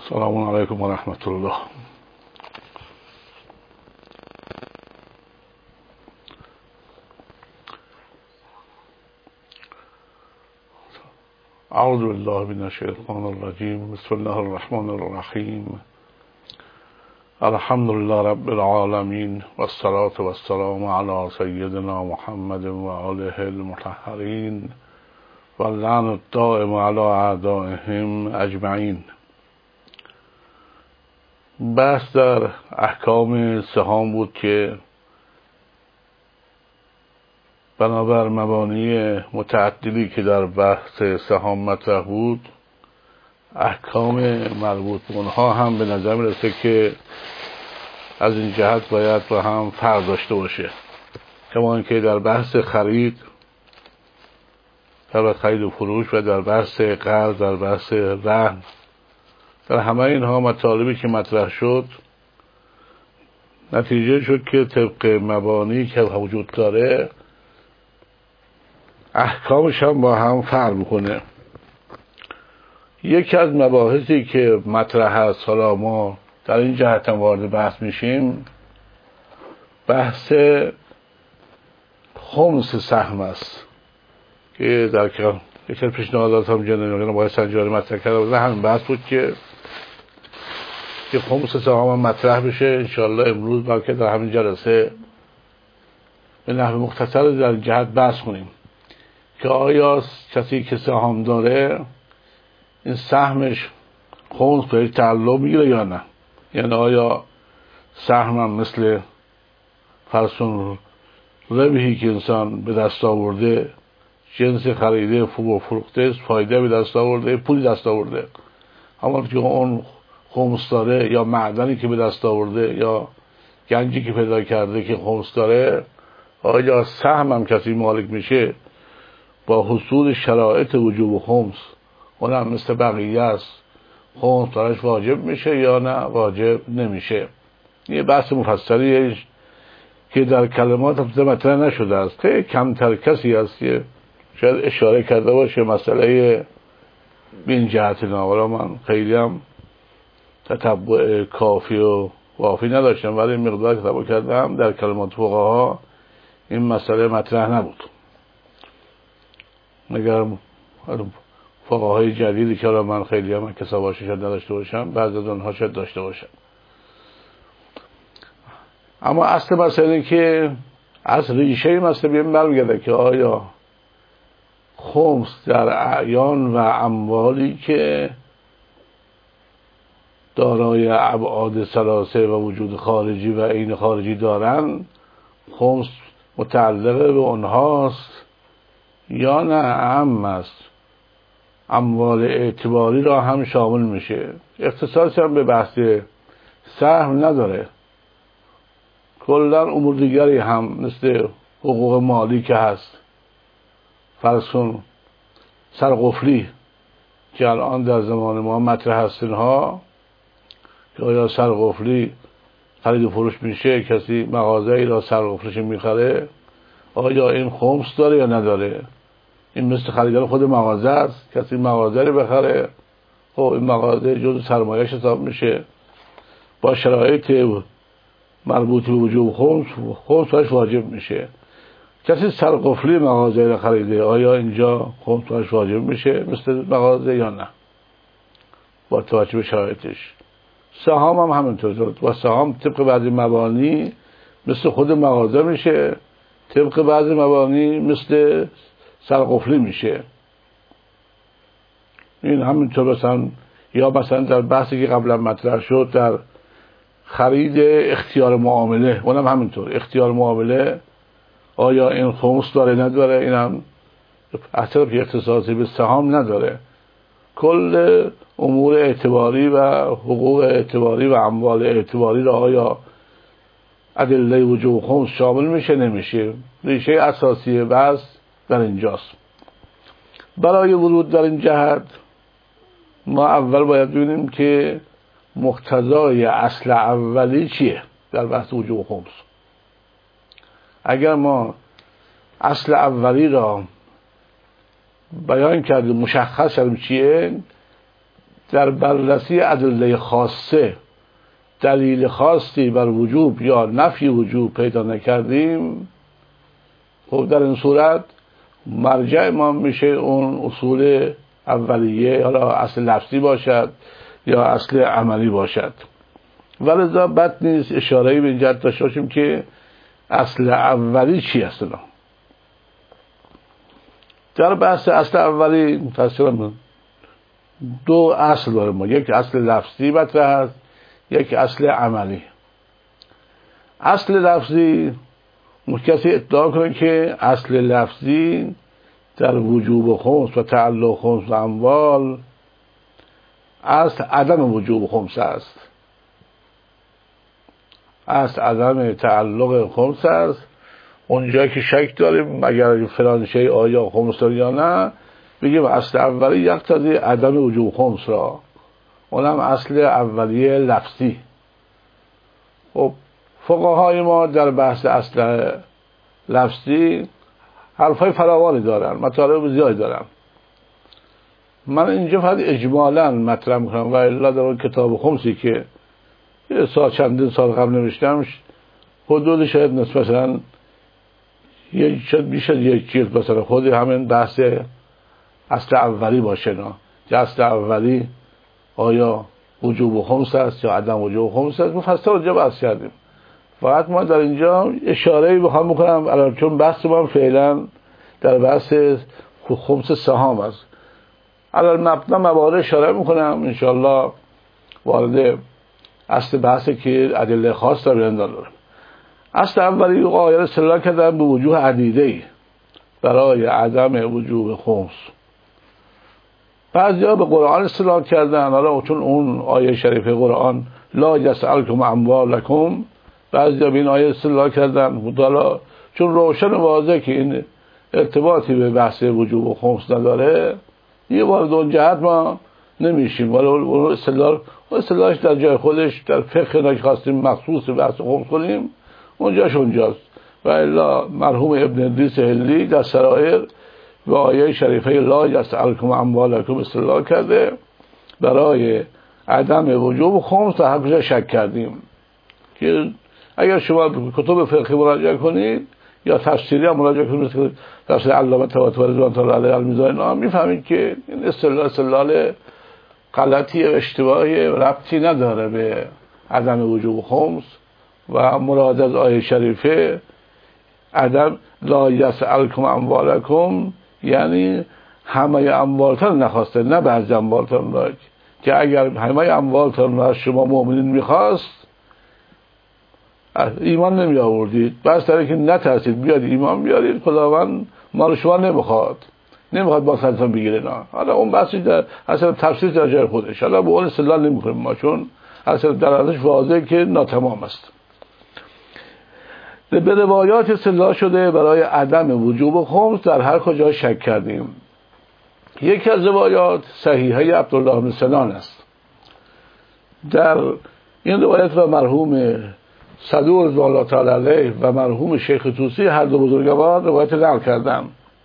السلام علیکم و رحمت الله. اعوذ بالله من الشیطان الرجیم. بسم الله الرحمن الرحیم. الحمد لله رب العالمین والصلاة والسلام علی سیدنا محمد و آله المطهرین واللعن الدائم علی اعدائهم اجمعین. بحث در احکام سهام بود که بنابر مبانی متعددی که در بحث سهام مطرح بود، احکام مربوط به اونها هم به نظر میرسه که از این جهت باید با هم فرق داشته باشه. کما اینکه در بحث خرید، در خرید و فروش و در بحث قرض، در بحث رهن، در همه اینها مطالبی که مطرح شد، نتیجه شد که طبق مبانی که وجود داره احکامش هم با هم فرق میکنه. یکی از مباحثی که مطرح هست، حالا ما در این جهت هم وارد بحث میشیم، بحث خمس سهم است که در یکی از پیشنهادات هم جنرال آقای سنجاری مطرح کرده بود. همین بحث بود که خمس سهام هم مطرح بشه. انشاءالله امروز بلکه در همین جلسه به نحو مختصر در این جهت بحث کنیم که آیا کسی که سهام داره این سهمش خمس به تعلق میگیره یا نه. یعنی آیا سهم هم مثل فرسون ربحی که انسان به دست آورده، جنس خریده و فروخته، فایده به دست آورده، پولی دست آورده، همون که اون خمس داره، یا معدنی که به دست آورده، یا گنجی که پیدا کرده که خمس داره، آیا سهم هم کسی مالک میشه با حصول شرایط وجوب خمس، اونم مثل بقیه است، خمس براش واجب میشه یا نه واجب نمیشه. یه بحث مفصلیه که در کلمات مطرح نشده است. خیلی کمتر کسی هست که شاید اشاره کرده باشه مسئله به این جهت. ولی من خیلی هم تتبع کافی و وافی نداشتم، ولی مقدار که تتبع کردم در کلمات فقها این مسئله مطرح نبود، مگر فقهای جدیدی که من خیلی هم کساباشی شاید نداشته باشم، بعضی از اونها شاید داشته باشم. اما اصل مسئله که از ریشه مسئله بیم برمیگرده که آیا خمس در اعیان و اموالی که دارای ابعاد ثلاثه و وجود خارجی و عین خارجی دارن، خمس متعلق به اونهاست یا نه عام است، اموال اعتباری را هم شامل میشه. اختصاصی هم به بحث سهم نداره. کلا امور دیگری هم مثل حقوق مالی که هست، فرسون سرقفلی که الان در زمان ما مطرح هست، اینها که آیا سرقفلی خرید و فروش میشه، کسی مغازه‌ای را سرقفلش میخره، آیا این خمس داره یا نداره؟ این مثل خریدار خود مغازه است، کسی مغازه رو بخره، خب این مغازه جزء سرمایه‌اش حساب میشه، با شرایط مربوط به وجوب خمس براش واجب میشه. کسی سرقفلی مغازه رو خریده، آیا اینجا خمس براش واجب میشه مثل مغازه یا نه، با توجه به شرایطش. سهام هم همینطور، با سهام طبق بعضی مبانی مثل خود مغازه میشه، طبق بعضی مبانی مثل سرقفلی میشه. این همینطور مثلا، یا مثلا در بحثی که قبلا مطرح شد در خرید اختیار معامله، اونم همینطور. اختیار معامله آیا این خمس داره نداره؟ این هم اثر که اختصاصی به سهام نداره. کل امور اعتباری و حقوق اعتباری و اموال اعتباری را آیا ادله وجوب خمس شامل میشه نمیشه؟ ریشه اساسی بحث در اینجاست. برای ورود در این جهت ما اول باید ببینیم که مقتضای اصل اولی چیه در بحث وجوب خمس. اگر ما اصل اولی را بیان کردیم، مشخص کردیم چیه، در بررسی ادله خاصه دلیل خاصی بر وجوب یا نفی وجوب پیدا نکردیم، خب در این صورت مرجع ما میشه اون اصول اولیه، حالا اصل لفظی باشد یا اصل عملی باشد. ولذا بد نیست اشاره‌ای به این جهت داشته باشیم که اصل اولی چی است. در بحث اصل اولی متأسفانه دو اصل داره ما، یک اصل لفظی مطرح است، یک اصل عملی. اصل لفظی کسی ادعا کنه که اصل لفظی در وجوب خمس و تعلق خمس و اموال اصل عدم وجوب خمس است، اصل عدم تعلق خمس است. اونجایی که شک داریم اگر فلان شیء آیا خمس داره یا نه، بگیم اصل اولی یقتضی عدم وجوب خمس را، اونم اصل اولیه لفظی. خب فقهای ما در بحث اصل لفظی حرفای فراوانی دارن، مطالب زیادی دارن. من اینجا فقط اجمالاً مطرح میکنم و الا در اون کتاب خمسی که چندین سال قبل نوشتم، حدود شاید مثلا شاید بیش از یک جلد مثلا خود همین بحث اصل اولی باشه، نه که اصل اولی آیا وجوب خمس است یا عدم وجوب خمس است، مفصل اونجا بحث کردیم. فقط ما در اینجا اشاره‌ای بخوام بکنم الان، چون بحث ما فعلا در بحث خمس سهام است. الان مبنا موارد اشاره میکنم، انشاءالله وارد اصل بحثی که ادله خاص داره دارم. اصل اولی قائل استدلال کردن به وجوه عدیده‌ای برای عدم وجوب خمس. بعضیا به قرآن استدلال کردن، حالا چون اون آیه شریف قرآن لا یسألکم اموالکم، بعضیا به این آیه استدلال کردن. مطالعه چون روشن واضحه که این ارتباطی به بحث وجوب خمس نداره، یه وارد اون جهت ما نمیشیم. ولی اون استدلالش در جای خودش در فقه نخواستیم مخصوص بحث خمس کنیم، اونجاست. و الا مرحوم ابن ادریس هلی در سرایر و آیه شریفه لا یسألکم اموالکم استدلال کرده برای عدم وجوب خمس. تا همینجا شک کردیم که اگر شما کتب فقهی مراجعه کنید یا تفسیری هم مراجعه کنید، مثل تفسیر علامه طباطبایی رضوان الله علیه المیزانی، میفهمید که این استدلال غلطی و اشتباهی ربطی نداره به عدم وجوب خمس. و مراد از آیه شریفه عدم لا یسألکم اموالکم یعنی همه اموالتان نخواسته، نه بعضی اموالتان را، که اگر همه اموالتان را شما مؤمنین میخواست ایمان نمی آوردید، بس در که نترسید بیاد ایمان بیارید، خداوند ما رو شما نمیخواد با سلطان بگیره. نه حالا اون بحثی در اصلا تفسیر در جای خودش، حالا به اون استدلال نمیکنیم ما، چون اصلا در ازش واضحه که ناتمام است. به روایات استدلال شده برای عدم وجوب خمس در هر کجا شک کردیم. یکی از روایات صحیحه عبدالله بن سنان است. در این روایت و مرحوم صدوق رضوان الله تعالی علیه و مرحوم شیخ طوسی هر دو بزرگوار روایت نقل کردن.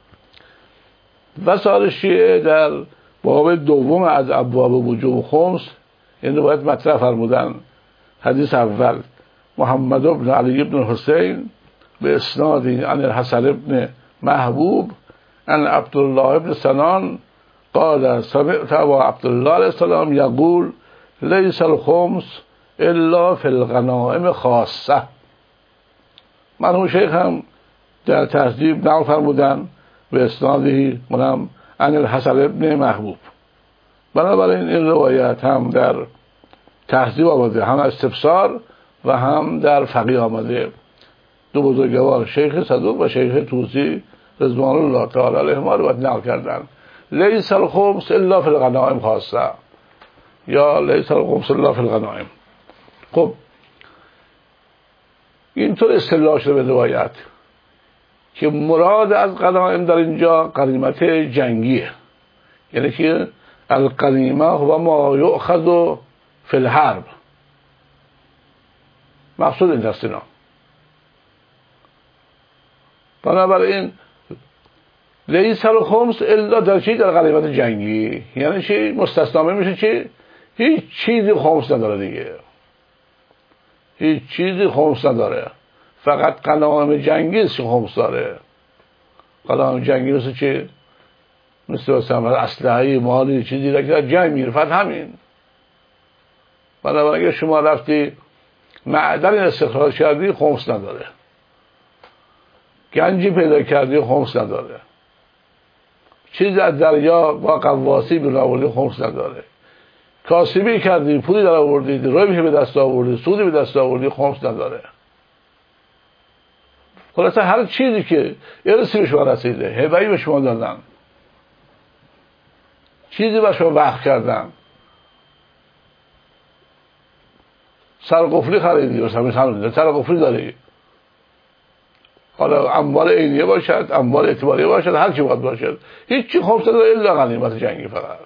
وسائل شیعه در باب دوم از ابواب وجوب خمس این روایت مطرح فرمودن. حدیث اول محمد بن علی بن حسین به اسناد عن الحسن بن محبوب عن عبدالله بن سنان قال سمعت ابا عبدالله علیه السلام یقول لیس الخمس الا فی الغنائم خاصه. مرحوم شیخ هم در تهذیب نقل فرمودن به اسنادی منم عن الحسن بن محبوب. بنابراین این روایت هم در تهذیب آمده، هم استفسار و هم در فقیه آمده. دو بزرگوار شیخ صدوق و شیخ طوسی رضوان الله تعالی علیهما روایت نقل کردن لیس الخمس الا فی الغنائم خاصه یا لیس الخمس الا فی الغنائم. خب اینطور استدلال شده به روایت که مراد از غنائم در اینجا غنیمت جنگیه، یعنی که الغنیمه و ما یؤخذ فی الحرب، مقصود این است. اینا. بنابراین لیس الخمس الا در چی؟ در غنیمت جنگی. یعنی چی؟ مستثنا میشه چی؟ هیچ چیزی خمس نداره دیگه، هیچ چیزی خمس نداره، فقط غنایم جنگی است که خمس داره. غنایم جنگی مثل چی؟ مثلا اسلحه، مالی، چیزی را که در جنگ میره، فقط همین. بنابراین اگه شما رفتی معدن استخراج کردی خمس نداره، گنجی پیدا کردی خمس نداره، چیزی از دریا با قواسی بیرون آوردی خمس نداره، کاسبی کردی پولی در آوردی، روی به دست آوردی، سودی به دست آوردی خمس نداره. خلاصه هر چیزی که ارثی به شما رسیده، هبه‌ای به شما دادن، چیزی به شما وقف کردن، سرقفلی خریدی، مثلا سرقفلی داری، حالا اموال عینیه باشد، اموال اعتباریه باشد، هر چی باید باشد، هیچی خمس نداره الا غنیمت جنگی فقط.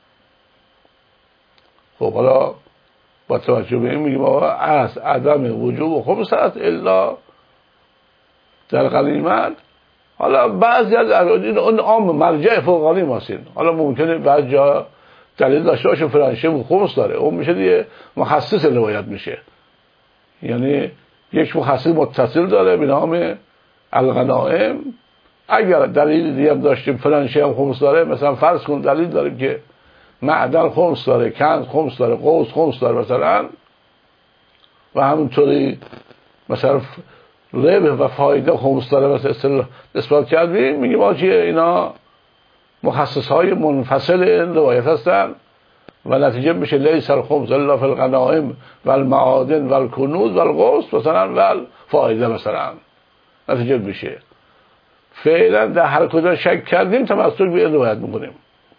خب حالا با توجه به این میگیم آقا از عدم وجوب خمس هست الا در غنیمت. حالا بعضی از اون عام مرجع فوقانی ماست. حالا ممکنه بعضی جا دلیل داشته باشه فرانشه خمس داره، اون میشه دیگه مخصص روایت میشه، یعنی یک مخصص متصل داره به نام الغنائم. اگر دلیل دیگه هم داشتیم فرانشه هم خمس داره، مثلا فرض کن دلیل داریم که معدن خمس داره، کنز خمس داره، قوس خمس داره مثلا، و همونطوری مثلا ربح و فایده خمس داره، مثلا اثبات کردیم، میگیم آجی اینا مخصص های منفصل این روایت هستن و نتیجه میشه لیس الخمس الا فی الغنائم و المعادن و الکنوز و القوس مثلا و الفایده مثلا، نتیجه میشه. فعلا در هر کجا شک کردیم تمسک به این روایت میکنیم.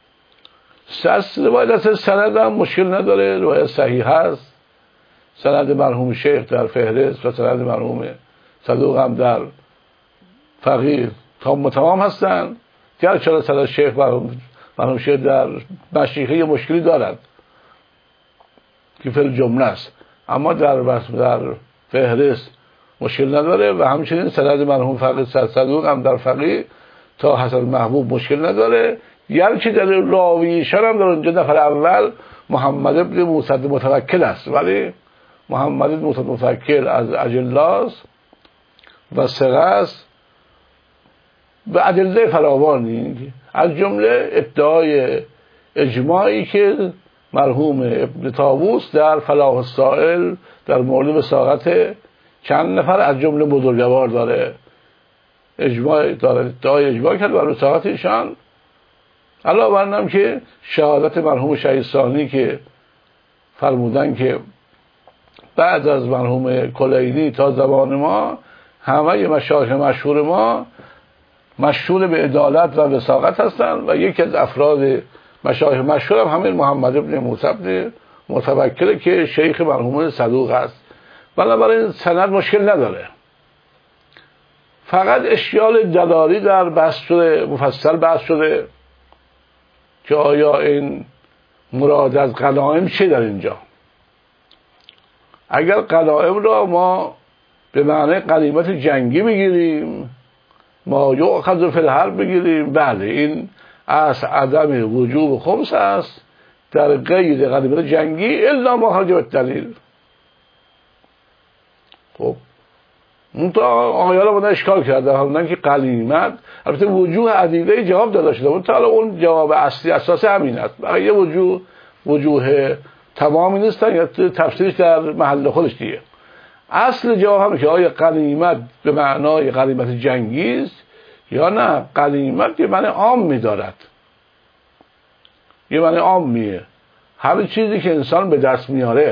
روایت سند هم مشکل نداره، روایت صحیح هست، سند مرحوم شیخ در فهرست و سند مرحوم صدوق هم در فقیه تمام هستن. گرچه سند شیخ مرحوم شیخ در مشیخه یه مشکلی دارد که فی الجمله است، اما در فهرست مشکل نداره و همچنین سند مرحوم فقیه صدوق هم در فقیه تا حسن محبوب مشکل نداره. گرچه در راویشان هم در اونجا نفر اول محمد ابن موسی متوکل است، ولی محمد ابن موسی متوکل از اجلاس و ثقه است به ادله فراوانی، از جمله ادعای اجماعی که مرحوم ابن طاووس در فلاح السائل در مورد وثاقت چند نفر از جمله بزرگوار داره، اجماع داره، ادعای اجماع کرد بر وثاقت ایشان. علاوه بر اینم که شهادت مرحوم شهید ثانی که فرمودن که بعد از مرحوم کلینی تا زمان ما همه مشایخ مشهور ما مشهور به عدالت و وثاقت هستند و یکی از افراد مشایخ مشهور هم همین محمد ابن موسی ابن متوکل که شیخ مرحوم صدوق است. بنابراین سند مشکل نداره، فقط اشکال جداری در بحث شده، مفصل بحث شده که آیا این مراد از غنایم چه در اینجا. اگر غنایم را ما به معنی غنیمت جنگی بگیریم، ما یؤخذ فی الحرب بگیریم، بله این از عدم وجوب خمس است در قید غنیمت جنگی الا ما خرج بالدلیل. خب منتها آقایان بودن اشکال کرده، حالا که غنیمت البته وجوه عدیده جواب داده شده، منتها اون جواب اصلی اساس همین است، بقیه وجوه تمامی نیستن یا تفسیرش در محل خودش دیگه. اصل جواب همه که آیا غنیمت به معنای غنیمت جنگی است یا نه غنیمت یه معنی عام می‌دارد، یه معنی عام میه، هر چیزی که انسان به دست میاره.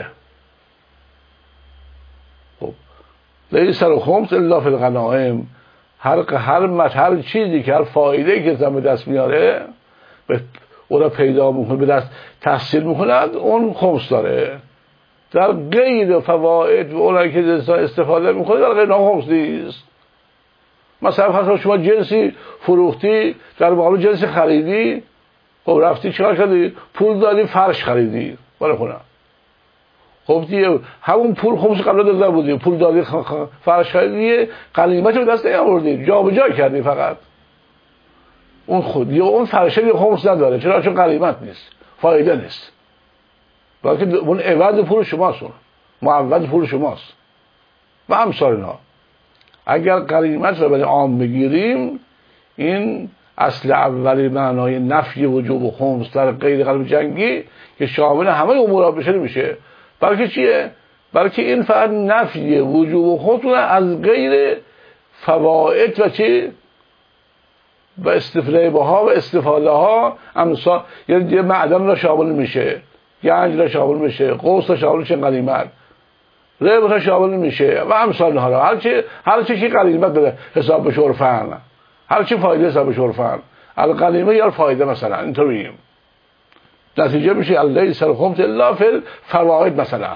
خب لیس الخمس الا فی الغنائم، هر چیزی که هر فایده‌ای که انسان به دست میاره او را پیدا میکنه، به دست تحصیل میکند، اون خمس داره. در غیر فواید و اونایی که انسان استفاده میکنه در غیر خمس نیست. مثلا فرض شما جنسی فروختی، در مقابل جنسی خریدی، خب رفتی چیکار کردی؟ پول دادی فرش خریدی برای خونه. خب دیگه همون پول خمس قبلا داده بودی، پول دادی فرش خریدی، غنیمت رو دست نیاوردی، جابجا کردی فقط. اون خودی اون فرشه خمس نداره. چرا؟ چون غنیمت نیست، فایده نیست، بلکه اون عوض پول شماست، اون معوض پول شماست و امثال اینها. اگر غنیمت رو برای عام بگیریم، این اصل اولی معنای نفی وجوب خمس در غیر غنیمت جنگی که شامل همه امور بشه نمیشه، بلکه چیه؟ بلکه این فقط نفی وجوب خمس از غیر فواید و چی؟ و استفاده ها و استفاده ها امثال، یعنی یه معدن را شامل میشه، گنج را شامل میشه، قوس را شامل میشه، غنیمت ربح را شامل میشه و امثال ها. هر چی که غنیمت داره حساب بشه عرفاً، هر چی فایده حساب بشه عرفاً، الغنیمه یا فایده مثلا اینطوریم. نتیجه میشه لیس الخمس الا فی الفواید مثلا.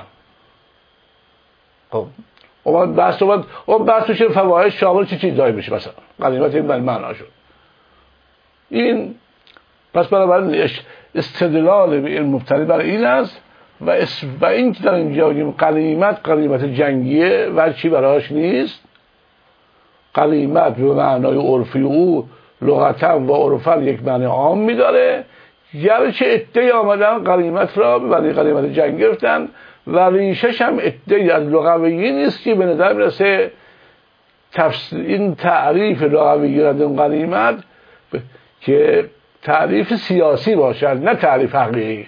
خب اون بحث چه فواید شامل چه چیزایی میشه مثلا غنیمت؟ این معنا شد. این پس بنابراین استدلال به این مبتنی بر این است و این که در اینجا بگیم غنیمت جنگیه و چی براش نیست. غنیمت به معنای عرفی او لغتا و عرفا یک معنی عام میداره، گرچه عده‌ای آمدن غنیمت را به معنی غنیمت جنگی گرفتن و ریشش هم عده‌ای از لغویی نیست که به نظر میرسه این تعریف لغوی غنیمت که تعریف سیاسی باشد، نه تعریف حقیقی.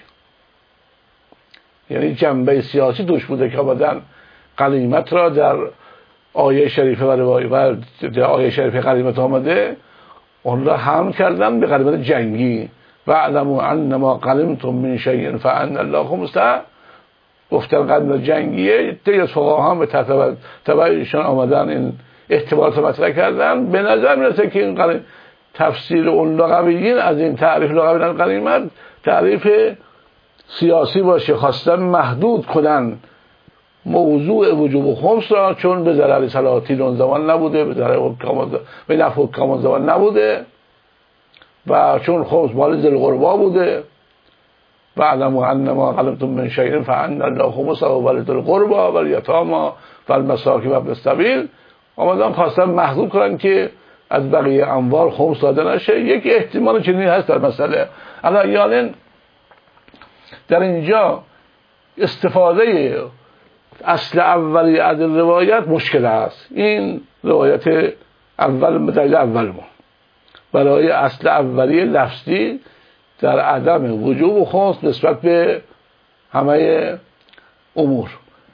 یعنی جنبه سیاسی توش بوده که آمدن غنیمت را در آیه شریفه و در آیه شریفه غنیمت آمده اون را حمل کردن به غنیمت جنگی. و اعلموا انما غنمتم من شیء فان الله خمسه. گفتن غنیمت جنگیه، دیگه فقها به تبعشان آمدن این احتمالات مطرح کردن. به نظر میرسه که این تفسیر اون لغویین از این تعریف لغوی غنیمت تعریف سیاسی باشه، خواستن محدود کنن موضوع وجوب خمس را، چون به ضرر سلاطین اون زمان نبوده، به نفع حکام اون زمان نبوده و چون خمس مال ذی القربی بوده. و اعلموا انما غنمتم من شیء فان الله خمسه ولذی القربی والیتامی والمساکین وابن السبیل. آمدن خواستن محدود کنن که از بقیه اموال خمس داده نشه. یک احتمال چنین هست در مسئله. یعنی در اینجا استفاده اصل اولی از روایت مشکل است. این روایت اول دلیل اول ما برای اصل اولی لفظی در عدم وجوب خمس نسبت به همه امور.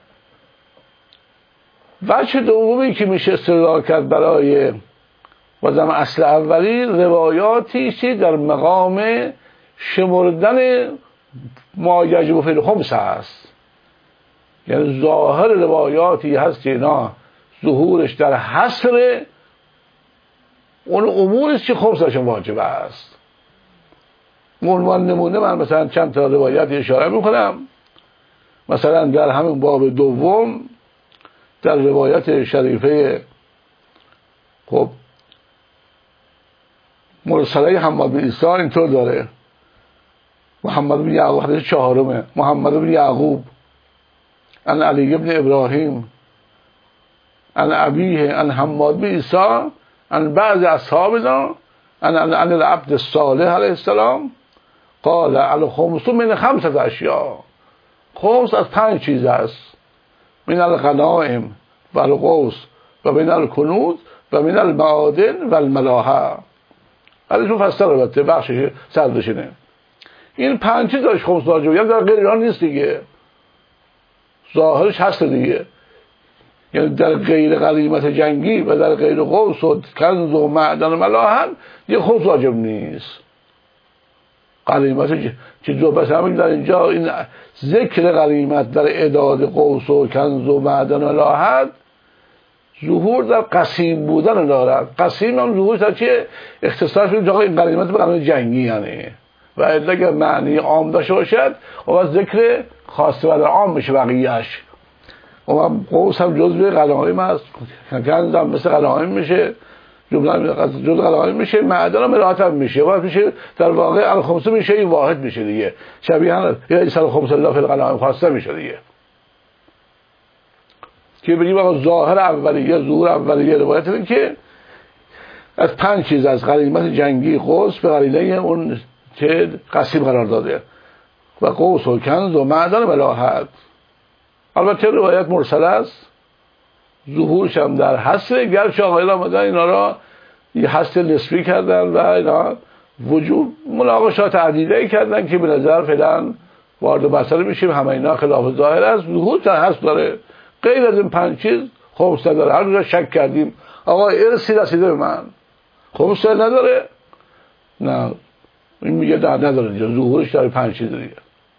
وجه دومی که میشه استدلال کرد برای بازم اصل اولی، روایاتی که در مقام شمردن ما یجب فی الخمس هست. یعنی ظاهر روایاتی هست که اینا ظهورش در حصر اون امورش که خمسشون واجب است. عنوان نمونه من مثلا چند تا روایت اشاره میکنم. مثلا در همین باب دوم در روایت شریفه خب مرسله حماد بن عیسی اینطور داره: محمد بن یعقوب، حدیث چهارمه، محمد بن یعقوب عن علی بن ابراهیم عن ابیه عن حماد بن عیسی عن بعض اصحابنا عن العبد الصالح علیه السلام قال الخمس من خمسة اشیاء. خمس از 5 چیز است: من الغنائم و القوس و من الکنوز و من المعادن و الملاحه. حدیث مفصل البته بخشش صدرشینه. این 5 چیز داشت خمس واجب، در غیر ایران نیست دیگه، ظاهرش هست دیگه. یعنی در غیر غنیمت جنگی و در غیر قوس و کنز و معدن و ملاحن یه خمس واجب نیست. غنیمت که دو بس همین در اینجا این ذکر غنیمت در اعداد قوس و کنز و معدن و ملاحن ظهور در قسیم بودن دارد. قسیم هم ظهور در چیه؟ اختصاص میشه این غنیمت به غنیمت جنگی یعنی، و اگه معنی عام داشته باشد و ذکر خاص و عام میشه بقیه‌اش. و قوس هم جزء غنایم است، کنز هم مثل غنایم میشه، جمله جزء غنایم میشه، معدن هم ملاحت هم میشه. و میشه در واقع الخمس میشه این واحد میشه دیگه، شبیه لیس الخمس الا فی الغنایم خواسته میشه دیگه. که بگیم آقا ظاهر اولیه، ظهور اولیه روایت اینه که از 5 چیز از غنیمت جنگی قوس به قرینه اون که قسیم قرار داده و قوس و کنز و معدن بلاحت. البته روایت مرسل است، ظهورش هم در حسر، گرچه آقایان آمدن اینا را یه حسر نسبی کردن و اینا وجود مناقشات عدیده کردن که به نظر فعلا وارد مسئله میشیم همه اینا خلاف ظاهر است. ظهور در حسر داره، غیر از این 5 چیز خمس نداره. هر روز شک کردیم آقا ارثی رسیده به من، خمس نداره؟ نه، این میگه نداره دیگه، ظهورش در 5 چیز دیگه.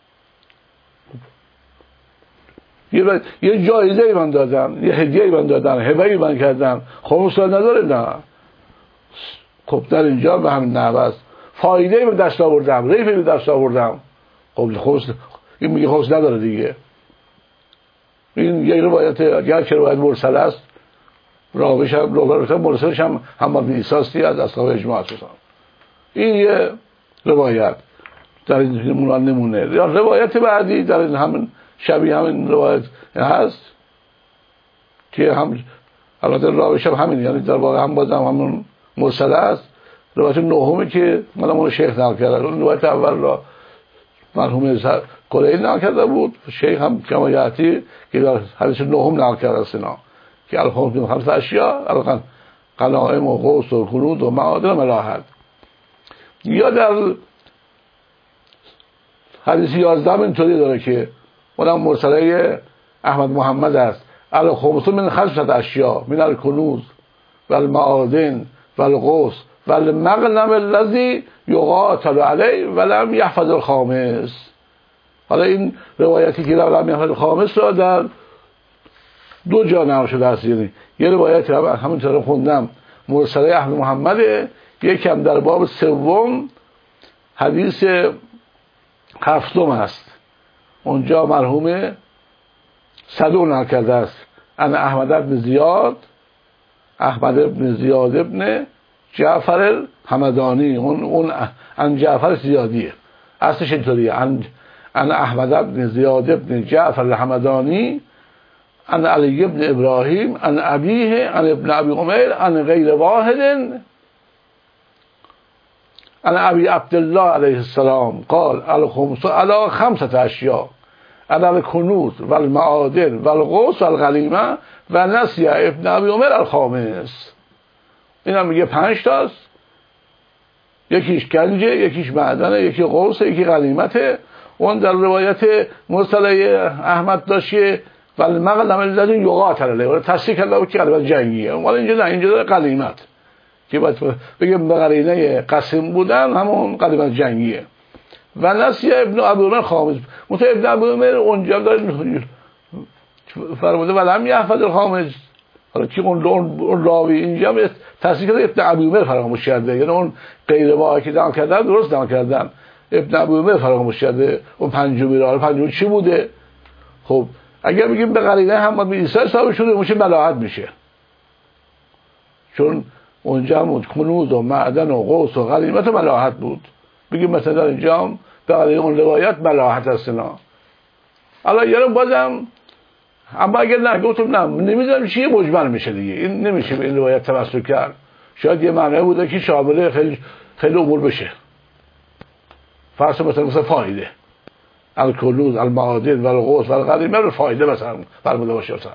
یه جایزه ای من دادن، یه هدیه ای من دادن، هبه ای من کردن، خمس نداره؟ نه. خب در اینجا به همین نحو است. فایده ای به دست آوردم، ریفی به دست آوردم، خب خمس، این میگه خمس نداره دیگه. این یه روایت، اگر که روایت مرسل است، راویش هم مرسلش هم حماد بن عیسی است از اصحاب اجماع است. این یه روایت در این نمونه. یا روایت بعدی در این همین شبیه همین روایت هست که هم البته راویش هم همین، یعنی در واقع هم بازم همون مرسل است. روایت نهمی که اون شیخ نقل کرده، اون روایت اول را مرحوم کلیل نقل کرده بود، شیخ هم کمایتی که در حدیث نهم نقل کرده است اینا که الخمس من 5 اشیاء غنائم و قوس و کنوز و معادن و ملاحت. یا در حدیث 11 اینطوری داره که اونم مرسله احمد محمد است، الخمس من 5 اشیاء من الکنوز و المعادن و القوس و المغنم الذی یقاتل علیه ولم یحفظ الخامس. حالا این روایتی که لم یحفظ الخامس را در 2 جا نقل شده است. یعنی یه روایت همونطور خوندم مرسله احمد محمد، یکم در باب 3 حدیث 7 است، اونجا مرحوم صدوق نقل کرده است ان احمد بن زیاد ابن جعفر الحمدانی، اون ان جعفر زیادیه، اصلش اینطوریه، ان احمد بن زیاد ابن جعفر الحمدانی ان علی ابن ابراهیم ان ابیه ان ابن ابی عمیر ان غیر واحد ان ابی عبدالله علیه السلام قال الخمس علی 5 اشیاء ان الکنوز و المعادن و القوس و الغنیمه و نسی ابن ابی عمر الخامس. این هم میگه 5 تاست، یکیش کنجه، یکیش معدنه، یکی قوسه، یکی غنیمته. اون در روایت مرسله احمد داشته و المغنم الذی یقاتل علیه، تصدیق کرده که غنیمت جنگیه. ولی اینجا نه، اینجا داره غنیمت که باید بگیم به قرینه قسم بودن همون غنیمت جنگیه. و نسی ابن ابی عمر خامس، مثلا ابن ابی عمر اونجا داره فرموده ولم یحفظ الخامس. حالا که اون راوی اینجا تصدیق کرده ابن ابی عمر فراموش کرده، یعنی اون غیر واقعی که نقل کردن درست نقل کردن، ابن ابی عمر فراموش کرده. اون پنجمی را، پنجمی چی بوده؟ خب اگر بگیم به قرینه حماد بن عیسی حساب شده میشه ملاحت میشه، چون اونجا هم کنوز و معدن و قوس و غنیمت و ملاحت بود. بگیم مثلا در اینجا به قرینه اون روایت ملاحت هست اینا. حالا یارو بازم اما اگر نه گفتم نه نمیدونم چیه مجمل میشه دیگه، این نمیشه به این روایت توسل کرد. شاید یه معنی بوده که شامل خیلی امور بشه، فرض مثلا فایده الکنوز المعادن و القوس و الغنیمه رو فایده مثلا فرموده باشه، مثلا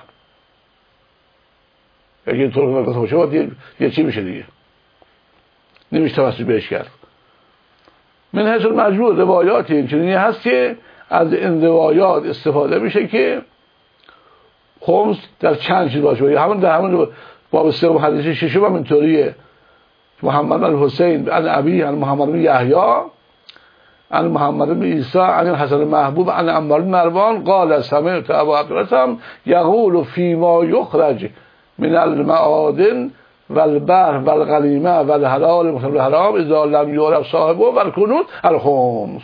اگه اینطور گفته باشه باید یه چی میشه دیگه، نمیشه توسل بهش کرد. من حیث المجموع روایات اینچنینی هست که از این روایات استفاده میشه که خمس در چند چیز باشه. همون در همون باب 3 حدیث 6 هم اینطوریه. محمد بن حسین عن ابی عن محمد بن یحیی عن محمد بن عیسی عن الحسن محبوب عن عمار بن مروان قال سمعت ابا عبدالرحمن یقول فيما يخرج من المعادن والبحر والغنیمه والحلال المحرم الحرام اذا لم يعرف صاحبه والکنوز الخمس.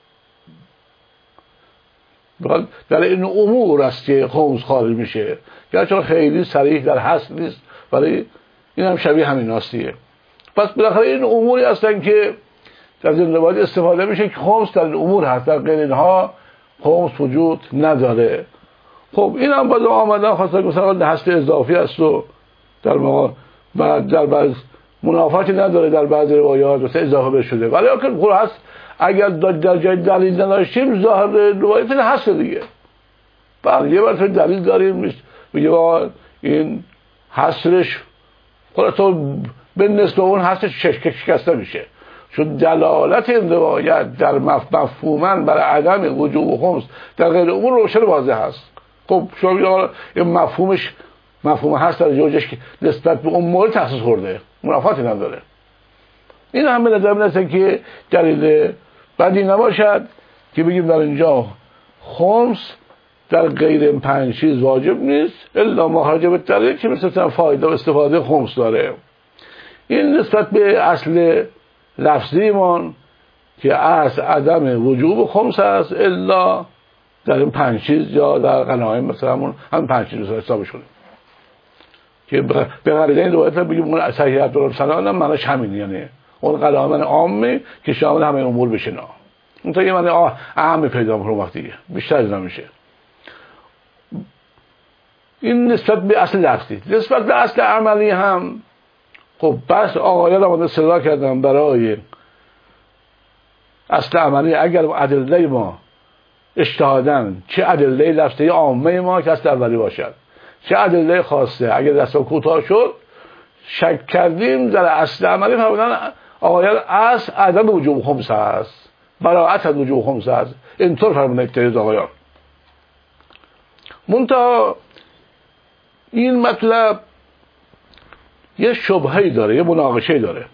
در این امور است که خمس خارج میشه، گرچه خیلی صریح در حصر نیست ولی این هم شبیه همین هستیه. پس بالاخره این اموری هستن که در این روایت استفاده میشه که خمس در این امور هست، در غیر اینها خمس وجود نداره. خب این هم باز آمدن خواستن مثلا حصر اضافی است و در بعض منافاتی نداره در بعضی روایات مثلا اضافه بشده، ولی خب هست. اگر در جای دلیل نداشتیم ظاهر روایت هست دیگه. بله یه بار دلیل داریم میگه این حصرش خلاصه به نسبت اون حصرش شکسته میشه، چون دلالت این روایت در مفهوما بر عدم وجوب خمس در غیر اون روشن واضح هست. خب شما این مفهوم هست در جوجش که نسبت به اون مورد تخصیص خورده، منافاتی نداره. این هم به نظر میاد که دلیل بدی نباشد که بگیم در اینجا خمس در غیر این 5 چیز واجب نیست الا ما خرج بالدلیل که مثلا فایده و استفاده خمس داره. این نسبت به اصل لفظیمان که اصل عدم وجوب خمس است الا در این 5 چیز یا در غنایم مثلا هم 5 چیز حسابش کنیم که به قرینه این روایت بگیم اون صحیح عبدالرسلان هم معناش همین، یعنی اون غنایم عامه که شامل همه امور بشه. اون تا یه معنی عام پیدا میکنه وقتی بیشتر از نمیشه. این نسبت به اصل لفظی. نسبت به اصل عملی هم خب بس آقایان هم صدا کردن برای اصل عملی اگر ادله ما اجتهادن چه ادله لفظی عامه ما که اصل اولی باشد چه ادله خاصه اگر دست کوتاه شد شک کردیم در اصل عملی فرمودن آقایان اصل عدم وجوب خمس است، براءت از وجوب خمس است. اینطور فرمودن اکتریز آقایان. منتها این مطلب یه شبهه‌ای داره، یه مناقشه‌ای داره.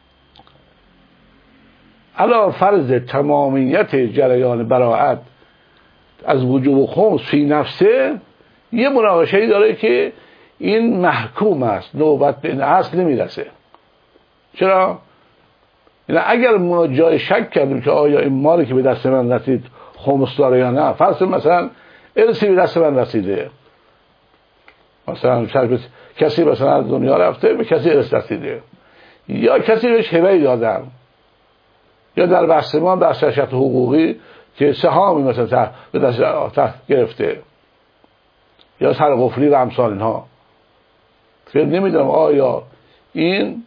علی فرض تمامیت جریان براءت از وجوب خمس فی نفسه یه مناقشه‌ای داره که این محکوم است، نوبت به این اصل نمیرسه. چرا؟ یعنی اگر ما جای شک کردیم که آیا این مالی که به دست من رسید خمس داره یا نه، فرض مثلا ارثی به دست من رسیده، مثلا کسی مثلا از دنیا رفته به کسی ارث رسیده یا کسی بهش هبه دادن یا در بحث ما بحث شرط حقوقی که سهامی مثلا به دست گرفته یا سر قفلی و امثال اینها، فکر نمیدونم آیا این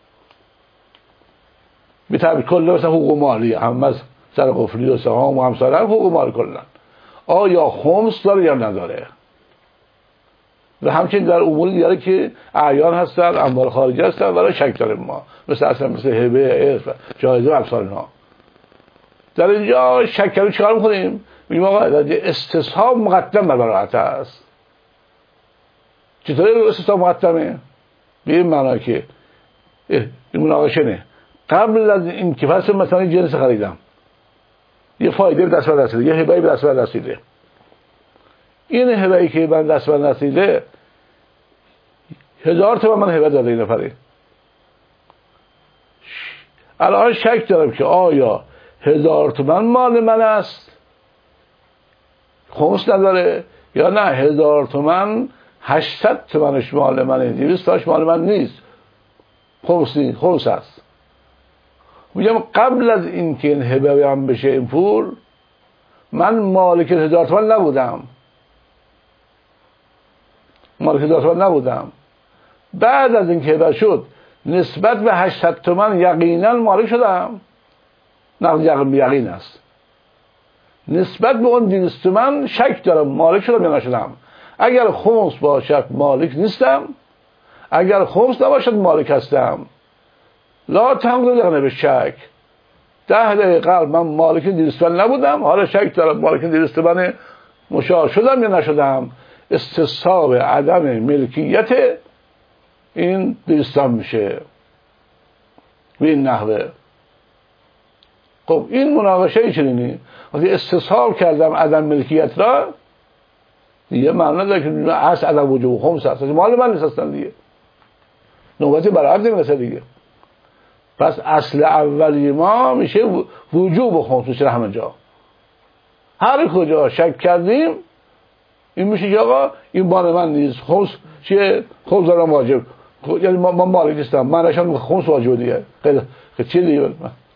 به طبع کل مثلا حقوق مالی هم از سر قفلی و سهام و امثال هم حقوق مالی کلن آیا خمس داره یا نداره؟ و همچنین در امور دیگه که اعیان هستن اموال خارجی هستن ولی شک داریم ما مثل هبه ارث جایزه و امثال اینها. در اینجا شک کردیم چیکار می‌کنیم؟ میگیم آقا استصحاب مقدم بر براءت است. چطوری استصحاب مقدمه؟ به این معنی که این مناقشه نه قبل از این که مثلا جنس خریدم یه فایده به دست من رسیده یه هبه به دست من رسیده، این هبه‌ای که من دست من رسیده 1000 تومان من هبه داده این نفره، الان شک دارم که آیا 1000 تومان مال من است خمس نداره یا نه 1000 تومان 800 تومانش مال منه 200 تاش مال من نیست خمس است. میگم قبل از اینکه این هبه هم بشه این پول من مالک 1000 تومان نبودم، مالک 1000 تومان نبودم. بعد از اینکه هبه شد نسبت به 800 تومان یقینا مالک شدم، نقض یقین است. نسبت به اون 200 تومان شک دارم مالک شدم یا نشدم. اگر خمس باشد مالک نیستم، اگر خمس نباشد مالک هستم. لا تنقل به شک 10 دقیقه قبل من مالک 200 تومان نبودم، حالا شک دارم مالک 200 تومان مشاهده شدم یا نشدم. استصحاب عدم ملکیت این 200 تومان میشه به این نحوه. خب این مناقشه چنینی وقتی استصحاب کردم عدم ملکیت را دیگه معنی داره که اصل عدم وجوب خمس هست، مال من نیست اصلا دیگه، نوبتی براعت نمیرسه دیگه. پس اصل اولی ما میشه وجوب خمس میشه همه جا. هر کجا شک کردیم این میشه که آقا این مال من نیست خمس چیه؟ خمس دارم واجب، یعنی من مالک نیستم، من نشان خمس واجب دیگه چی دیگه.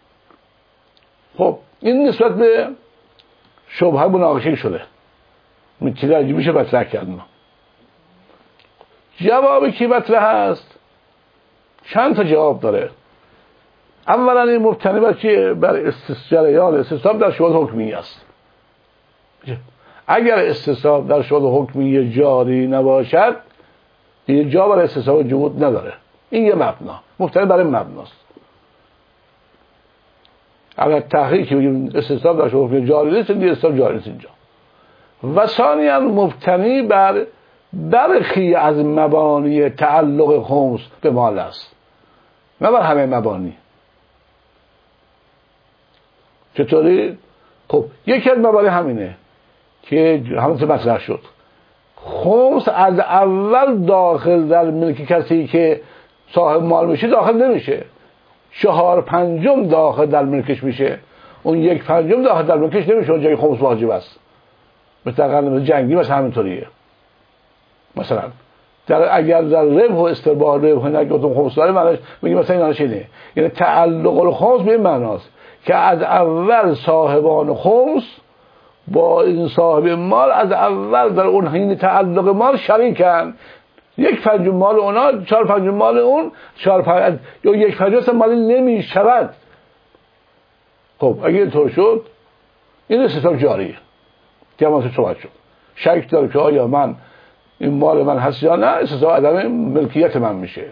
خب این نسبت به شبهه مناقشه شده میشه مطرح کردن. جوابی که مطرح هست چند تا جواب داره. اولا این مبتنی بر چیه؟ بر جریان استصحاب در شواهد حکمی است. اگر استصحاب در شواهد حکمی جاری نباشد، این جا برای استصحاب جمود نداره. این یه مبنا، مبتنی بر این مبناست. اگر تحقیقی که بگیم استصحاب در شواهد حکمی جاری نیست، این استصحاب جاری نیست اینجا. و ثانیاً مبتنی بر برخی از مبانی تعلق خمس به مال است، نه بر همه مبانی. چطوری؟ خب یکی از مبانی همینه که همونطور مطرح شد، خمس از اول داخل در ملک کسی که صاحب مال میشه داخل نمیشه، 4/5 داخل در ملکش میشه، اون 1/5 داخل در ملکش نمیشه. اونجا خمس واجب است. مثلا جنگی مثلا همینطوریه. مثلا اگر در ربح و استرباح ربح نگفتم خمس داره، معنیش میگه مثلا اینا چیه؟ یعنی تعلق الخمس به این معناست که از اول صاحبان خمس با این صاحب مال از اول در اون حین تعلق مال شریکن. 1/5 مال اونا، 4/5 مال اون، 4/5 یا 1/5 اصلا مالی نمی شود. خب اگه اینطور شد، این استصحاب جاریه. تمام صحبت شد. شک داره که آیا من این مال من هست یا نه، استصحاب عدم ملکیت من میشه.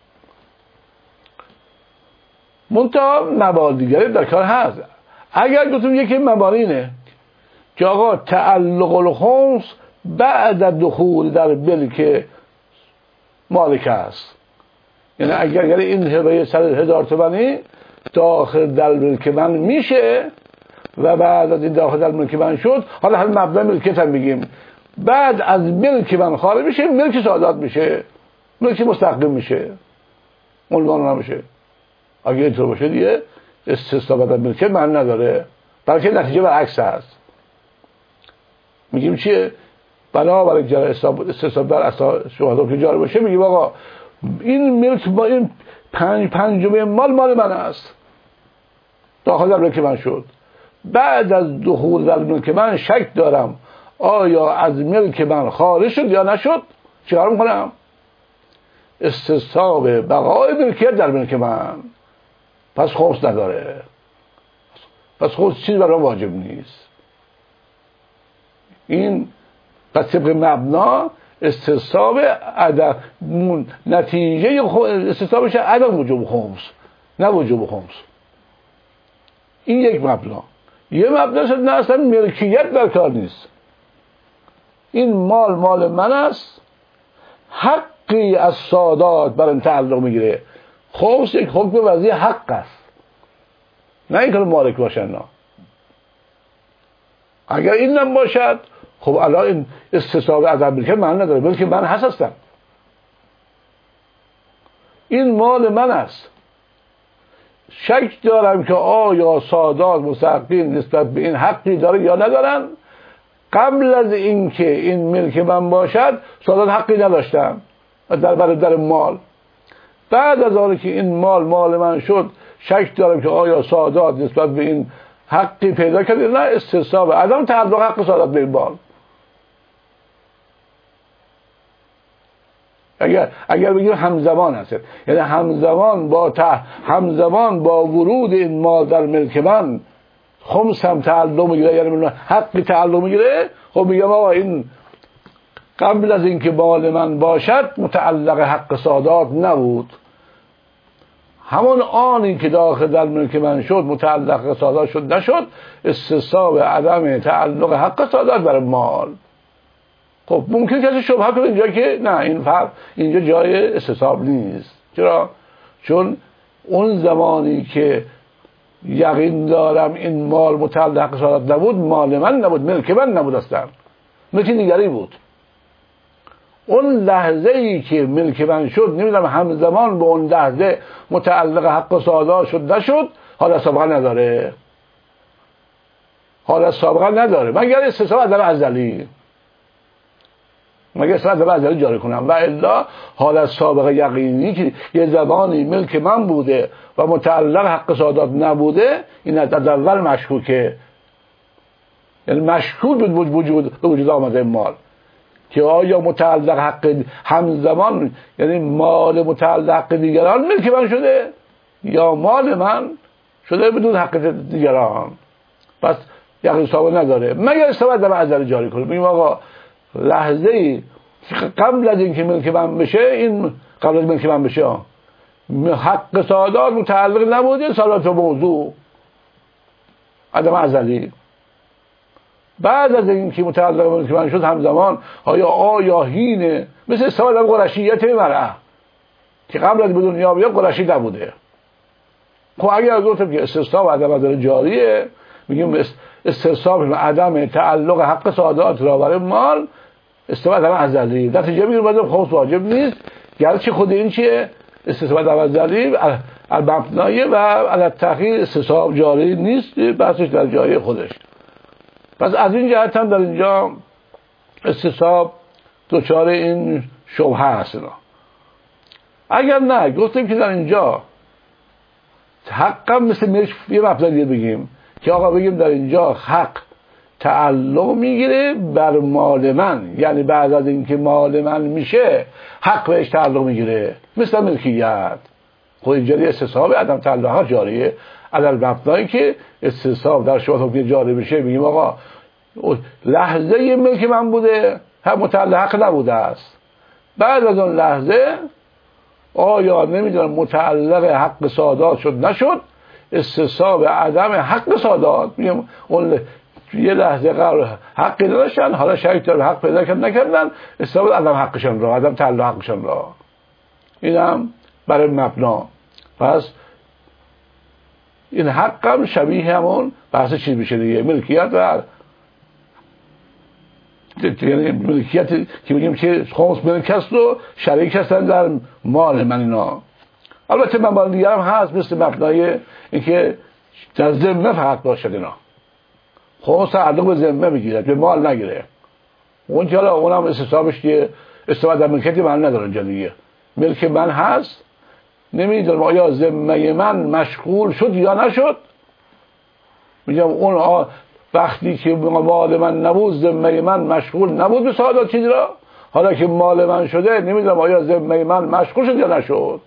منتها موارد دیگری در کار هست. اگر گفتم یکی مبانی اینه که آقا تعلق الخمس بعد دخول در ملک مالک است، یعنی اگر این هبه 100,000 تومانی داخل در ملک من میشه و بعد از این داخل در ملک من شد، حالا هم مبدا ملکیت هم بگیم، بعد از ملک من خارج میشه، ملک سادات میشه، ملک مستقیم میشه، عنوان نمیشه. اگه اینطور باشه دیگه استصحاب در ملکیت معنی نداره، بلکه نتیجه برعکس هست. میگیم چیه؟ بنابراین جرای استصحاب در شواهد که جاری باشه، میگیم آقا این ملک با این 5/5 مال من است، داخل در ملک من شد. بعد از دخول در ملک من شک دارم آیا از ملک من خارج شد یا نشد، چیکار میکنم؟ استصحاب بقای ملکیت در ملک من. پس خمس نداره، پس خمس چیزی برای واجب نیست. این پس طبق مبنا استصحاب عدم، نتیجه استصحابش عدم وجوب خمس، نه وجوب خمس. این یک مبنا. یه مبنا شد نه اصلا ملکیت در کار نیست، این مال من است، حقی از سادات بر این تعلق میگیره. خمس یک حکم وضعی حق است، نه اینکه مالک باشن. نه اگر این نم باشد، خب الان این استصحاب عدم ملکیت معنی نداره، بلکه من هستم، این مال من است. شک دارم که آیا سادات مستحقین نسبت به این حقی داره یا ندارن. قبل از اینکه این ملک من باشد سادات حقی نداشتم در مال. بعد از آنکه که این مال من شد، شک دارم که آیا سادات نسبت به این حقی پیدا کرده، نه استصحاب عدم تعلق حق سادات به این مال. اگر بگیم همزمان هست، یعنی همزمان با ورود این مال در ملک من خمس هم تعلق میگیره، یعنی حقی تعلق میگیره. خب میگم آقا این قبل از اینکه مال من باشد متعلق حق سادات نبود، همون آنی که داخل در ملک من شد متعلق سادات شد نشد، استصحاب عدم تعلق حق سادات بر مال. خب ممکن کسی شبهه کنه اینجا که نه، این فرق اینجا جای استصحاب نیست. چرا؟ چون اون زمانی که یقین دارم این مال متعلق سادات نبود، مال من نبود، ملک من نبود، اصلا ملک دیگری بود. اون لحظه ای که ملک من شد، نمیدونم همزمان به اون لحظه متعلق حق سادات شد نشد، حالا سابقه نداره، مگر استصحاب عدم ازلی، مگر استصحاب عدم ازلی جاری کنم، و الا حالت سابقه یقینی که یه زمانی ملک من بوده و متعلق حق سادات نبوده، این از اول مشکوکه، یعنی مشکوک بود وجود آمده مال که آیا متعلق حق همزمان، یعنی مال متعلق حق دیگران ملک من شده یا مال من شده بدون حق دیگران. پس یک حساب نداره مگر استفاده در ازل جاری کنه. بگیم آقا لحظه ای قبل از اینکه ملک من بشه، این قبل از ملک من بشه حق سادات متعلق نبوده سادات موضوع عدم ازلی. بعد از اینکه متعلق ملک من شد همزمان آیا هینه مثل استفاده قرشیت مرأة که قبل از به دنیا بیاد قرشی نبوده. خب اگر گفتم که استصحاب عدم ازلی جاریه، میگیم استصحاب عدم تعلق حق سادات را برای مال استفاده عدم ازلی. نتیجه میگیره بعد خمس واجب نیست، گرچه خود این چیه استفاده عدم ازلی المبنای و علی تأخیر استصحاب جاری نیست، بحثش در جای خودش. پس از این جهت هم در اینجا استصحاب دچار این شبهه هست. اگر نه گفتیم که در اینجا حقا مثل یه مبدأ بگیم که آقا بگیم در اینجا حق تعلق میگیره بر مال من، یعنی بعد از اینکه مال من میشه حق بهش تعلق میگیره مثل ملکیت. خب اینجا استصحاب عدم تعلق ها جاریه علل مبنایی که استصحاب در شبهات حکمی جاری بشه. میگیم آقا لحظه ملک من بوده هم متعلق حق نبوده است، بعد از اون لحظه آیا نمیدونم متعلق حق سادات شد نشد، استصحاب عدم حق سادات. میگم اون یه لحظه قرار حقی نداشتن، حالا شریک داره حق پیدا نکردن، استصحاب عدم حقشان را، عدم تعلق حقشان را. اینم برای مبنا. پس این حق هم شبیه همون بحث چیز میشه دیگه، ملکیت و یعنی ملکیت که میگیم که خمس ملک است و شریک هستن در مال من اینا. البته مبانی دیگر هم هست مثل مبنای اینکه در ذمه فقط باشد اینا، خمس تعلق به ذمه میگیرد به مال نگیره. اون که حالا اونم استصحابش که استفاده در ملکیت من نداره اینجا دیگه، ملک من هست نمیدونم آیا ذمه من مشغول شد یا نشد. میگم اون وقتی که مال من نبود ذمه من مشغول نبود به سادات چیزی را، حالا که مال من شده نمیدونم آیا ذمه من مشغول شد یا نشد.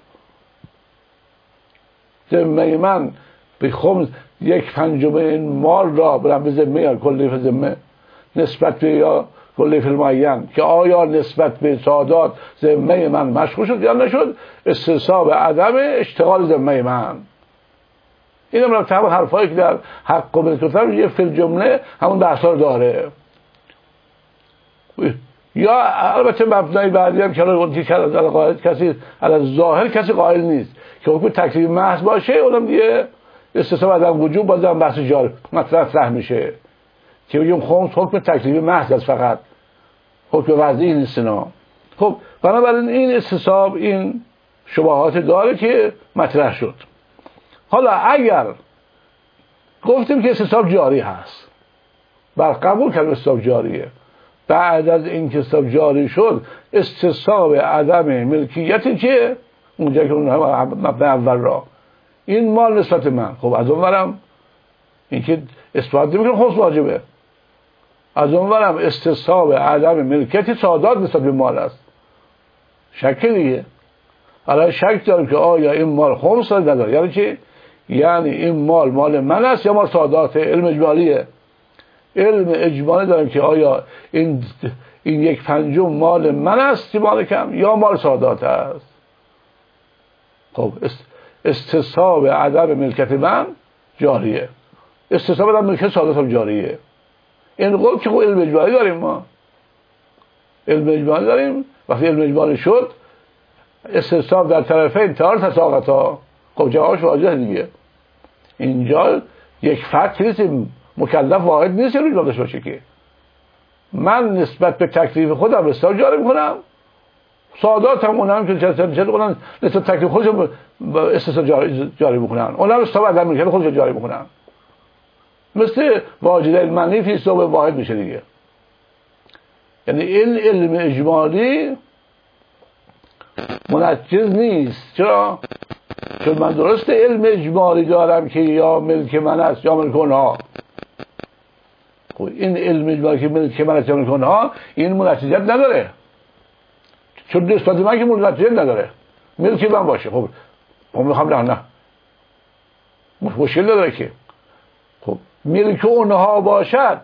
ذمه من به خمس 1/5 این مال را برم به ذمه یا کلی به ذمه نسبت به یا کلی فی المعین که آیا نسبت به سادات ذمه من مشغول شد یا نشد، استصحاب عدم اشتغال ذمه من. این هم رفت همون حرفایی که در حق و ملک گفتم یه فی الجمله همون بحثا رو داره. یا البته مبنای بعدی هم که حالا کسی علی ظاهر کسی قائل نیست که حکم تکلیف محض باشه، اونم دیگه استصحاب عدم وجوب بازم بحث جاری مطرح میشه که بگیم خمس حکم تکلیف محض است، فقط حکم وضعی نیست اینا. خب بنابراین این استصحاب این شبهات داره که مطرح شد. حالا اگر گفتیم که استصحاب جاری هست، بر قبول کردیم استصحاب جاریه، بعد از این که استصحاب جاری شد استصحاب عدم ملکیت چیه؟ اونجا که اون مبنای اول را این مال نسبت من. خب از اون ورم این که اثبات نمیکنه خمس واجبه، از اون ورم استصحاب عدم ملکیت سادات نسبت به مال است. شک دیگه، حالا شک داریم که آیا این مال خمس نداره، یعنی چی؟ یعنی این مال من است یا مال سادات. علم اجمالیه، علم اجمالی داریم که آیا این 1/5 مال من است که مالکم یا مال سادات است. خب استصحاب عدم ملکت من جاریه، استصحاب عدم ملکت سادات هم جاریه. این قول که علم اجمالی داریم، ما علم اجمالی داریم. وقتی علم اجمالی شد استصحاب در طرفین تار تساقطا، خب جوابش واضحه دیگه. اینجا یک فرد نیست، مکلف واحد نیست روی داشته باشه که من نسبت به تکلیف خودم استصحاب جاری میکنم، سادات هم اونم که چه کنن نسبت تکلیف خودشون استصحاب جاری میکنن، اونم استصحاب عدم ملکیت خودشون جاری میکنن. مثل واجد المنی فی صوب واحد میشه دیگه. یعنی این علم اجمالی منجز نیست. چرا؟ چون من درست علم اجمالی دارم که یا ملک من است یا ملک اونها. خب این علم که ملکیت اونها این منجیت نداره، چون نسبت من که منجیت نداره، ملکی من باشه. خب من میخوام نه مشکل نداره که خب ملک اونها باشد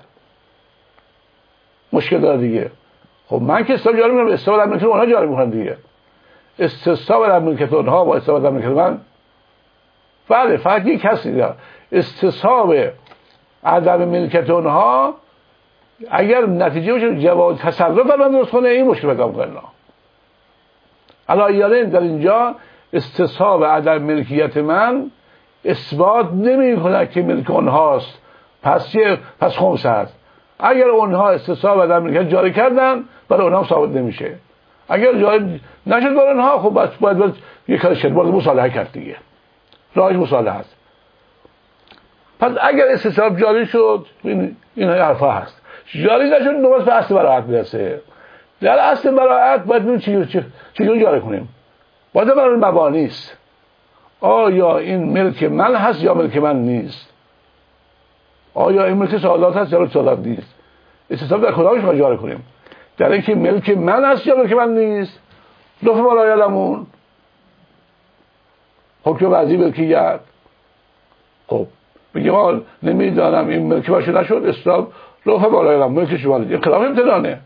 مشکل داره دیگه. خب من که استثاب جاری میکنم، استثاب در ملکیت اونها جاری میکنم دیگه. استثاب در ملکیت اونها با استثاب در ملکیت من بله فقط یک کسی داره. استصحاب عدم ملکیت اونها اگر نتیجه باشه جواز تصرف من درست کنه این مشکل پیدا میکنه. علایالین در اینجا استصحاب عدم ملکیت من اثبات نمی کنه که ملک اونهاست، پس خمس هست. اگر اونها استصحاب عدم ملکیت جاری کردن برای اونها ثابت نمیشه. اگر جاری نشد برای اونها خب باید یک کار شد باید مصالحه کرد دیگه، راهش مصالحه است. پس اگر استصحاب جاری شد این حرفا هست، جاری نشد نوبت به اصل براعت میرسه. در اصل براعت باید ببینیم چجوری جاری کنیم. باید برای مبانی است. آیا این ملک من هست یا ملک من نیست؟ آیا این ملک سعادت هست یا ملک سعادت نیست؟ استصحاب در کدامش ما جاری کنیم؟ در اینکه ملک من هست یا ملک من نیست؟ لطف مالایلمون حکم وضعی ملکیت. خب بگیم ما نمیدانم این ملک باشه نشد استصحاب لطف مالایلمون ملک شما نیست. این خلاف امتنانه.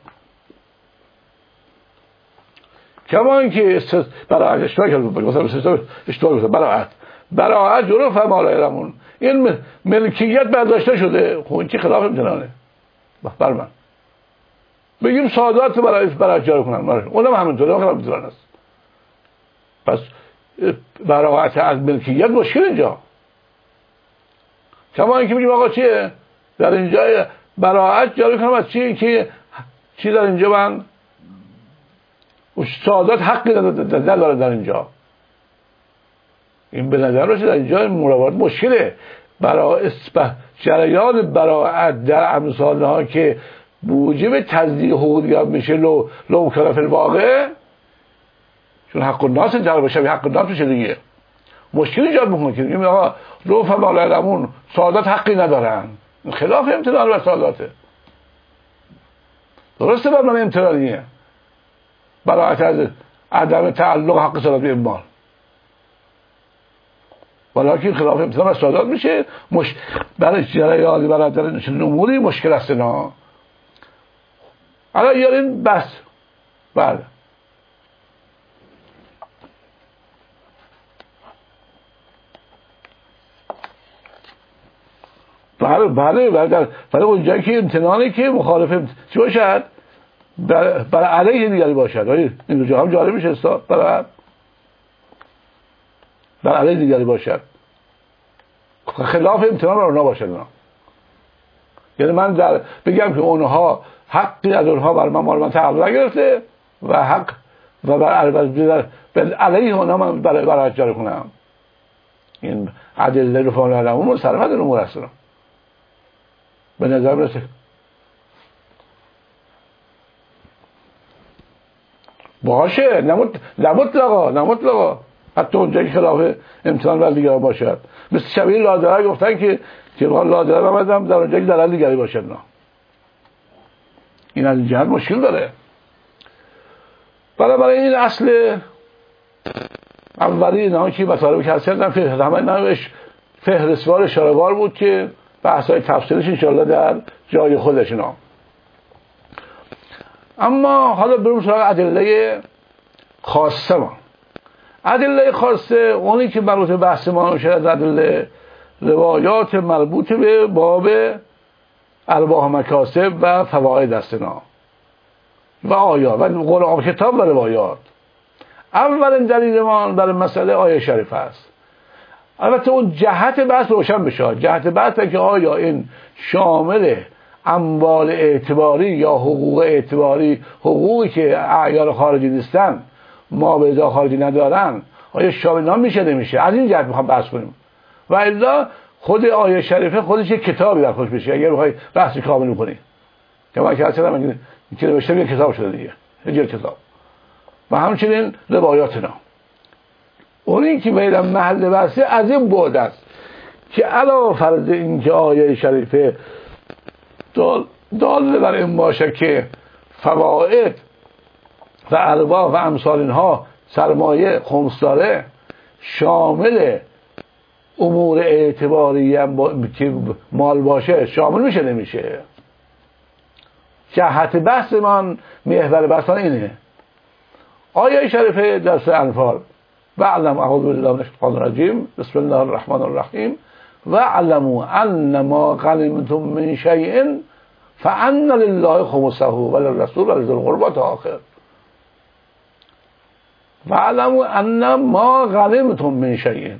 کما اینکه براعت اشتباه کرد مثلا اشتباه کرد براعت جلو فهمالایلمون این ملکیت برداشته شده. خب این که خلاف امتنانه. بر من بگیم سعادت برای جاری کنن اونم همینطوره خلاف امتنان است. پس براعت از ملکیت مشکل اینجا. کما اینکه بگیم آقا چیه در اینجا براعت جاری کنم از چی در اینجا من سعادت حقی نداره در اینجا. این به نظر باشه در اینجا مراوات مشکله. برای جریان براعت در امثال ها که موجب تصدیق حقوقیات میشه لو کان فی الواقع، چون حق الناس جلب بشه حق الناس میشه دیگه، مشکل ایجاد میکنه که میگم آقا لو فمالایلمون سعادت حقی ندارن. خلاف امتنان و سعادته. درسته بر من امتنانیه براعت از عدم تعلق حق سعادت به اموال، ولیکن خلاف امتنان و سعادت میشه برای جریان برای در اموری مشکل است. نه الان یارین بس بله برای اونجایی که امتنانی که مخالف چی باشد برای علیه دیگری باشد. این جا هم جالب میشه برای علیه دیگری باشد، خلاف امتنان برای اونها باشد. یعنی من بگم که اونها حقی از اونها بر من تعلق نگرفته و حق و بر علیه اونها من برای جاری کنم. این ادله رو فعلا علمون صرفت امور است. به نظر میرسه باشه نه مطلقا حتی اونجا که خلاف امتحان بر دیگری باشد. مثل شبیه لادره گفتن که لادره بمدم در اونجا که دلال دیگری باشد. نه این از این جهت مشکل داره. برای این اصل اولی اینا که مطالب که هستن همه فهرستوار اشاره‌وار بود که بحث‌های تفصیلش انشاءالله در جای خودش. اینا اما حالا بریم سراغ ادله خاصه ما. ادله خاصه اونی که مربوط به بحث ما میشه از ادله روایات مربوط به باب ارباح مکاسب و فواید است و آیات و قرآن کتاب و روایات. اولین دلیل ما برای مسئله آیه شریفه است. البته اون جهت بحث روشن بشه. جهت بحث که آیا این شامل اموال اعتباری یا حقوق اعتباری، حقوقی که اعیان خارجی نیستن ما به ازا خارجی ندارن، آیا شامل نام میشه نمیشه؟ از این جهت میخوام بحث کنیم. و الا خود آیه شریفه خودش یک کتابی در خودش بشه اگر بخوای بحث کامل کنی. که ما که اصلا این که نوشته یک کتاب شده دیگه، یک کتاب. و همچنین روایاتنا اونی که میرم محل بحثه از این بعد است که علاوه فرض این که آیه شریفه دال بر این باشه که فواید و ارباح و امثال اینها سرمایه خمس داره، شامل امور اعتباری هم که مال باشه شامل میشه نمیشه؟ جهت بحث من، محور بحث اینه. آیه شریفه در سوره انفال واعلموا اعوذ بالله من الشیطان الرجیم بسم الله الرحمن الرحیم واعلموا انما غنمتم من شیء فان لله خمسه وللرسول ولذی القربى تا آخر. واعلموا انما غنمتم من شیء.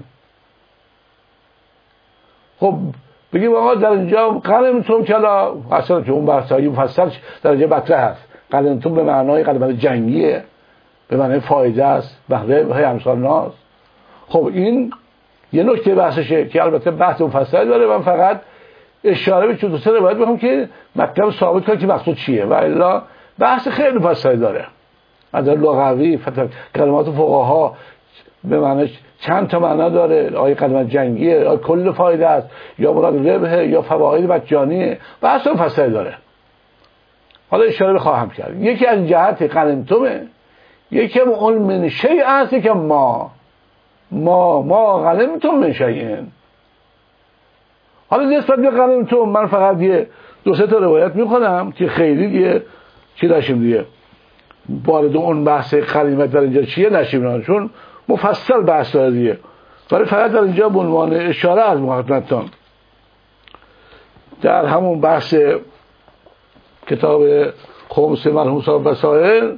خب بگیم آقا در اینجا غنمتم چلا اصلا که اون بحثایی مفصل در اینجا مطرح هست. غنمتم به معنای غنیمت جنگیه، به معنای فایده است، بهره های امثال ناس. خب این یه نکته بحثشه که البته بحث مفصل داره. من فقط اشاره به چند تا سه روایت میخوام که مطلب ثابت کنه که مقصود چیه، و الا بحث خیلی مفصل داره. از لغوی کلمات فقها به معنی چند تا معنا داره، آیا غنیمت جنگیه، آیا کل فایده است، یا مراد ربح، یا فواید مجانیه، بحث مفصل داره. حالا اشاره خواهم کرد. یکی از جهت غنیمتمه، یکی هم اون من شیء است، یکی ما غنیمتم من شیء. حالا نسبت به غنیمتم من فقط یه دو سه تا روایت میخونم که خیلی دیگه چی داشتیم دیگه وارد اون بحث غنیمت در اینجا چیه نشیم، چون مفصل بحث داره دیگه، ولی فقط در اینجا به عنوان اشاره از خدمتتون در همون بحث کتاب خمس مرحوم صاحب وسائل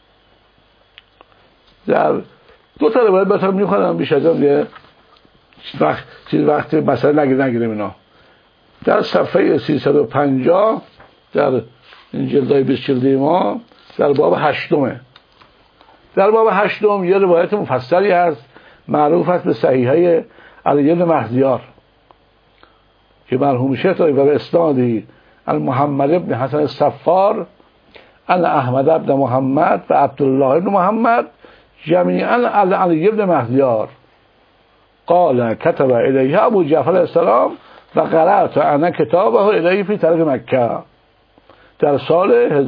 در دو تا روایت بهتر میخونم، بیش از اون یه وقت مثلا نگیریم اینا. در صفحه 350 در این جلدای 20 جلدی ما در باب هشتمه. در باب هشتم یه روایت مفصلی هست معروف است به صحیحه علی بن مهدیار که مرحوم شیخ و به اسنادی محمد بن حسن الصفار ان احمد بن محمد و عبدالله بن محمد جمیعا علی بن مهدیار قال كتب الیه ابو جعفر علیه السلام و قرأت انا کتابه الیه فی طرف مکه در سال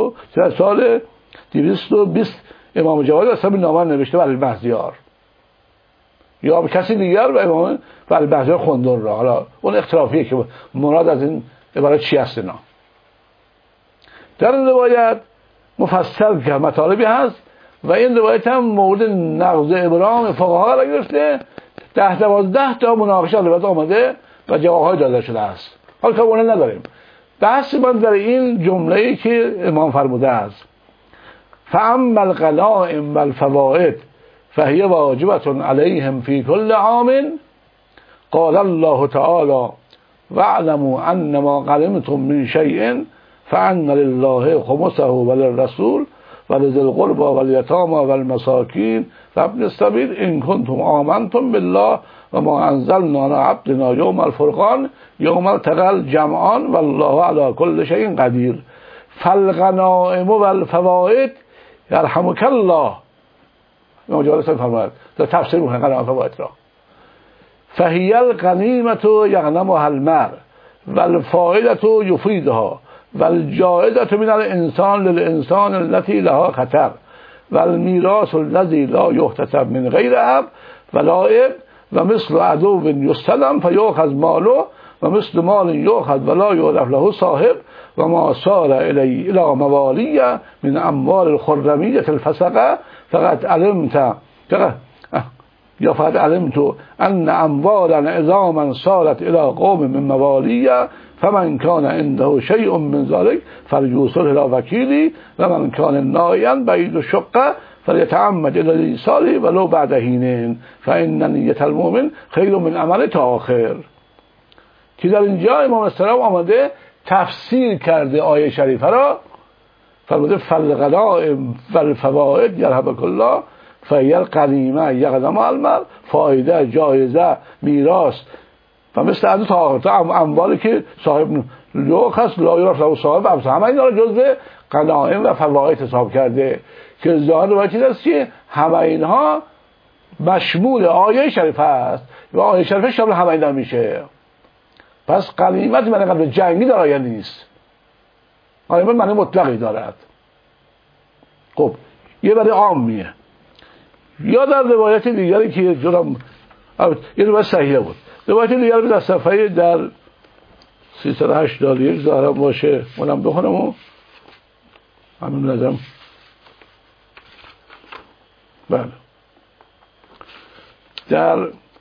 220 امام جواد اصلا نامه نوشته برای مهدیار یا به کسی دیگر و امام برای مهدیار خوندن را. حالا اون اختلافیه که مراد از این عبارت چی هست اینا. در این روایت مفصل که مطالبی هست و این روایت هم مورد نقض ابرام فقها را گرفته. 10-12 تا مناقشه روایت آمده و جوابهای داده شده است. حالا که اون نداریم. بحث من در این جمله‌ای که امام فرموده است فاما الغنائم والفوائد فهي واجبة عليهم في كل عام قال الله تعالى واعلموا انما غنمتم من شيء فان لله خمسه وللرسول ولذي القربى واليتامى والمساكين وابن السبيل ان كنتم آمنتم بالله وما انزلنا على عبدنا يوم الفرقان يوم التقى الجمعان والله على كل شيء قدير فالغنائم والفوائد یرحمک الله. امام جواد فرمود در تفسیر اون غنائم فوائد را فهی الغنیمة یغنمها المرء والفائدة یفیدها والجائزة من الانسان للانسان التي لها خطر والمیراث الذي لا یحتسب من غیر اب ولا اب و مثل عدو یستلم فیؤخذ ماله و مثل مال یؤخذ ولا یعرف له صاحب و ما صار الی موالی من اموال الخرمیه الفسقه فقط علمت ان اموالا عظاما صارت الى قوم من موالی فمن كان عنده شيء من ذلك فليوصله الى وكيلي ومن كان نائيا بعيد الشقه فليتعمد الى الايصال ولو بعد حين فان نیت المؤمن خیر من عمل تا آخر. که در اینجا امام السلام آمده تفسیر کرده آیه شریفه را، فرموده فالغنائم والفوائد یرحمک الله فهی الغنیمه یغنمها المرء، فایده، جایزه، میراث و مثل از تا اموالی که صاحب لوخ هست لا یعرف له صاحب، همه اینا را جزء غنائم و فواید حساب کرده که ظاهر روایت است که همه اینها مشمول آیه شریفه است و آیه شریفه شامل همه اینا میشه. پس غنیمت من قبل جنگی در آیه نیست، غنیمت معنی مطلقی دارد. خب یه برای عامیه. یا در روایت دیگری که جرم یه روایت صحیحه بود، روایت دیگری در صفحه در 381 ظاهرا باشه، اونم بخونم و همین نظرم. بله در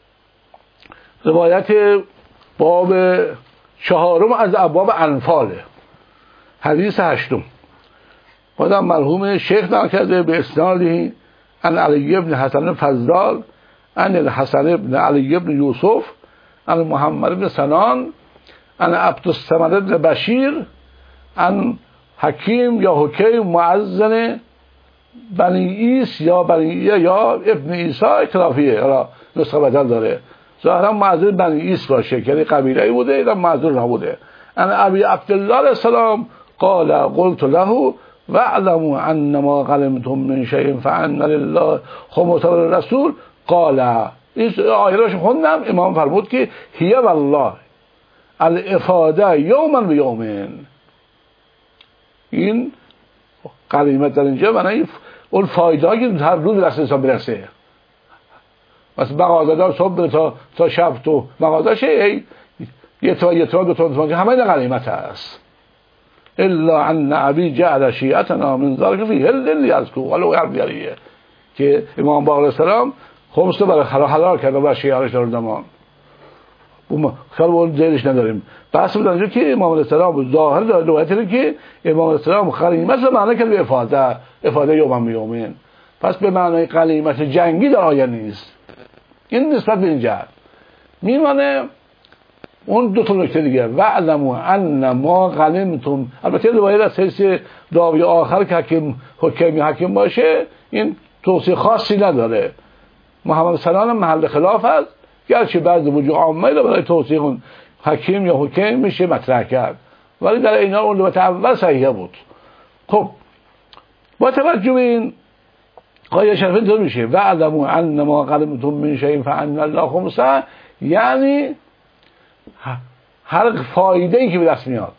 روایت باب 4 از ابواب انفاله، حدیث 8 خودم مرحوم شیخ نقل کرده به اسنادی عن علی بن حسن فضال عن الحسن بن علی بن یوسف عن محمد بن سنان عن عبد الصمد بن بشیر عن حکیم یا حکیم معزن بنی ایس یا بنیه یا ابن عیسی اکرافیه، حالا نسخه بدل داره، ظاهرا معزن بنی ایس باشه که یعنی قبیله‌ای بوده، یا معزن نبوده. ان ابی عبدالله علیه السلام قال قلت له واعلموا ان ما غنمتم من شیء فان لله خمسه الرسول قال. این آیه رو خوندم، امام فرمود که هی والله الافاده یوما و یومین. این غنیمت در اینجا معنی اون فایده که هر روز دست حساب برسه. مثلا مغازه‌دار صبح بره تا شب تو مغازه‌شه یه تا دو تا همه این غنیمت هست. الا ان ابي جعل شيعتنا من ذلك في هل يذكر ولو يربيه که امام باقر السلام خمس رو برای حلال کرده و شیعه‌اش در زمان خیلی اون جایش نداریم. بحث بود اینجا که امام السلام ظاهر داره روایتی که امام السلام غنیمت رو معنی کرد به افاده یوم یومین، پس به معنای غنیمت جنگی در آیه نیست. این نسبت به اینجا میمانه. اون دو تا نکته دیگه واعلموا ان ما غنمتم، البته روایت از حیث راوی آخر که حکیم باشه این توصیه خاصی نداره. محمد سنان محل خلاف است، گرچه بعضی وجوه عامه رو برای توصیه اون حکیم یا حکیم میشه مطرح کرد، ولی در اینا اون روایت اول صحیحه بود. خب با توجه به این آیه شریفه اینطور میشه واعلموا ان ما غنمتم من شیء فان الله خمسه، یعنی هر فایده ای که به دست میاد،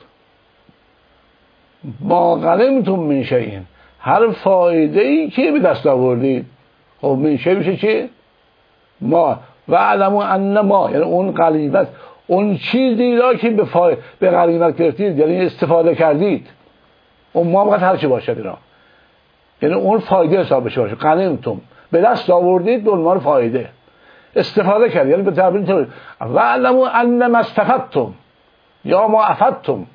ما غنمتم من شیء، هر فایده ای که به دست آوردید. خب من شیء میشه چی؟ ما. و علموا ان ما یعنی اون غنیمت، اون چیزی را که به غنیمت گرفتید یعنی استفاده کردید، اون ما باید هر چی باشد اینا، یعنی اون فایده حساب بشه باشه. غنیمتم به دست آوردید به عنوان فایده، استفاده کردید یعنی به تعبیر طور و علموا ان ما استفدتم یا ما افدتم،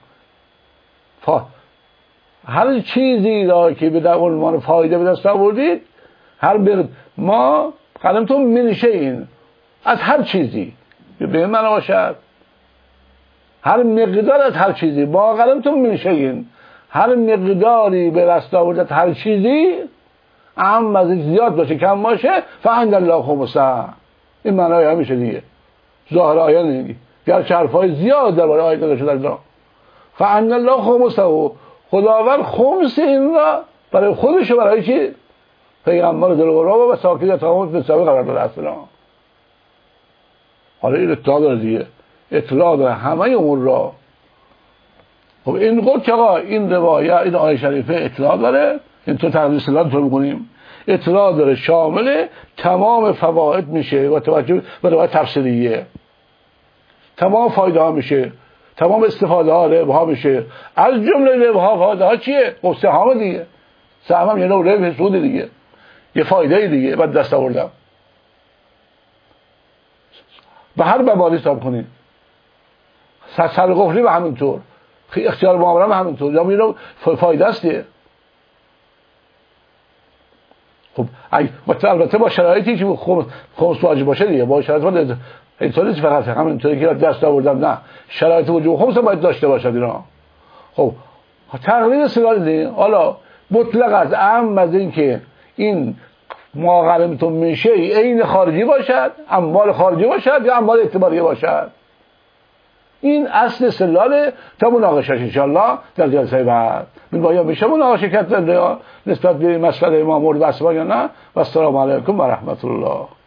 هر چیزی را که به عنوان فایده به دست آوردید، هر ما غنمتم من شیء، از هر چیزی به من باشد، هر مقدار از هر چیزی، ما غنمتم من شیء، هر مقداری به دست آورد هر چیزی، اما از زیاد باشه کم باشه، فعند الله خمسه. این معنی همیشه دیگه ظاهر آیه نمیگی، گرچه حرفای زیاد درباره آیه داده شده در فعند الله خمسه، و خداوند خمس این را برای خودش و برای چی؟ پیغمبر ذوالقربا و ساکن تمام فساوی قرار داده اصلا. حالا این اطلاع داره دیگه، اطلاع داره همه امور را. خب این گفت که آقا این روایت این آیه شریفه اطلاع داره، این تو تقدیر سلام تو بکنیم، اطلاع داره شامل تمام فواید میشه و توجه به روایت تفسیریه، تمام فایده ها میشه، تمام استفاده ها ربح ها میشه. از جمله ربح ها فایده ها چیه؟ سهام دیگه، سهم هم یه نوع ربح سود دیگه، یه فایده دیگه بعد دست آوردم. به هر مبانی حساب کنید، سرقفلی به همینطور، اختیار معامله به همینطور، یا میرم فایده است دیگه. خب البته با شرایطی که خمس واجب باشه دیگه، با شرایط اینطوری فقط همینطوری که دست آوردم، نه، شرایط وجوب خمس باید داشته باشد اینا. خب تقریر سلال دیگه. حالا مطلق از اهم از این که این ما غنمتم من شیء عین خارجی باشد، اموال خارجی باشد یا اموال اعتباری باشد، این اصل استدلال تا مناقشش انشاءالله در جلسه بعد. من باید میشه مناقشه کرد نسبت به مسئله ما مورد بحث یا نه. و السلام علیکم و رحمت الله.